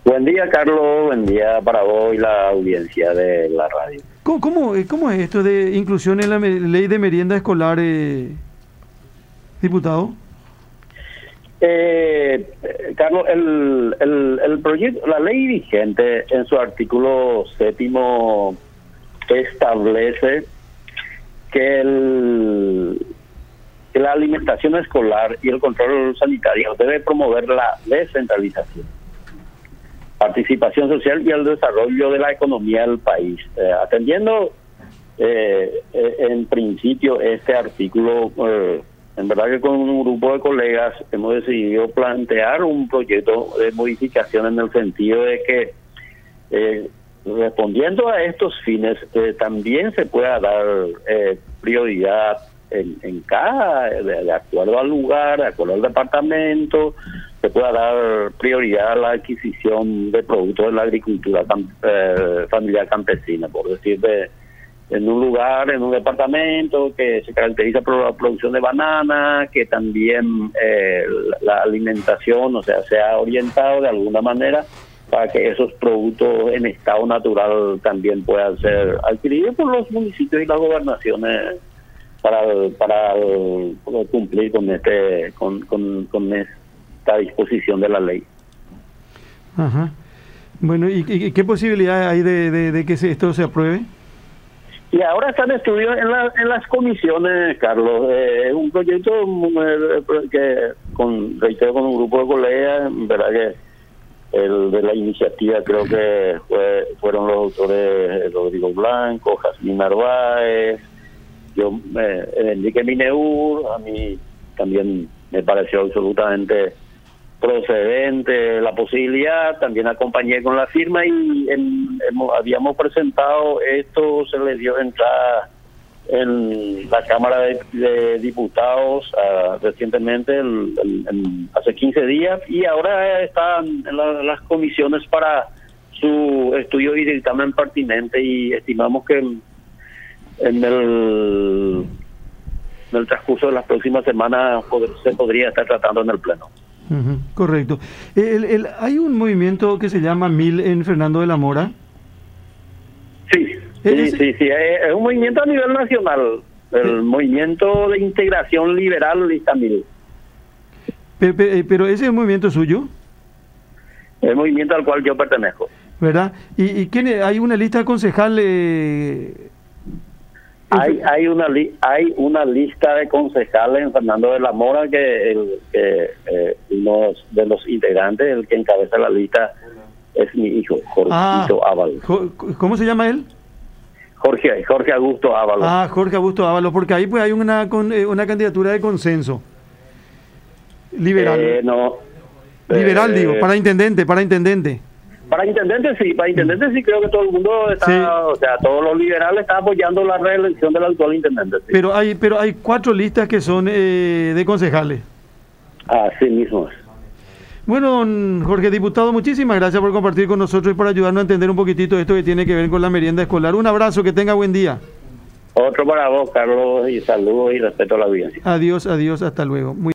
Buen día, Carlos. Buen día para vos y la audiencia de la radio. ¿Cómo es esto de inclusión en la ley de merienda escolar, diputado? Carlos, el proyecto, la ley vigente en su artículo 7º establece que la alimentación escolar y el control sanitario debe promover la descentralización, participación social y el desarrollo de la economía del país. Atendiendo en principio este artículo, en verdad que con un grupo de colegas hemos decidido plantear un proyecto de modificación en el sentido de que respondiendo a estos fines también se pueda dar prioridad en cada, de acuerdo al lugar, de acuerdo al departamento, se pueda dar prioridad a la adquisición de productos de la agricultura familiar campesina, por decir, en un lugar, en un departamento que se caracteriza por la producción de banana, que también la alimentación, o sea, se ha orientado de alguna manera para que esos productos en estado natural también puedan ser adquiridos por los municipios y las gobernaciones para cumplir con esta disposición de la ley. Ajá. Bueno, ¿y qué posibilidad hay de que esto se apruebe? Y ahora está en estudio en las comisiones, Carlos. Es un proyecto que, reitero, con un grupo de colegas, verdad que el de la iniciativa creo que fueron los autores Rodrigo Blanco, Jazmín Narváez, Enrique Mineur. A mí también me pareció absolutamente procedente la posibilidad, también acompañé con la firma y habíamos presentado esto, se le dio entrada en la Cámara de Diputados recientemente, hace 15 días, y ahora están en las comisiones para su estudio y dictamen pertinente, y estimamos que en el transcurso de las próximas semanas se podría estar tratando en el Pleno. Correcto. ¿Hay un movimiento que se llama MIL en Fernando de la Mora? Sí, es un movimiento a nivel nacional, el Movimiento de Integración Liberal Lista MIL. Pero ese es el movimiento suyo. El movimiento al cual yo pertenezco. ¿Verdad? ¿Y quién hay una lista de concejales? Hay una lista de concejales en Fernando de la Mora que uno de los integrantes, el que encabeza la lista, es mi hijo, Jorge Ábalos. ¿Cómo se llama él? Jorge Augusto Ábalos. Jorge Augusto Ábalos, porque ahí pues hay una candidatura de consenso. Liberal. Liberal, digo, para intendente. Para intendente sí, creo que todo el mundo está, sí. O sea, todos los liberales están apoyando la reelección del actual intendente. Sí. Pero hay 4 listas que son de concejales. Así mismo. Bueno, don Jorge, diputado, muchísimas gracias por compartir con nosotros y por ayudarnos a entender un poquitito esto que tiene que ver con la merienda escolar. Un abrazo, que tenga buen día. Otro para vos, Carlos, y saludos y respeto a la audiencia. Adiós, hasta luego.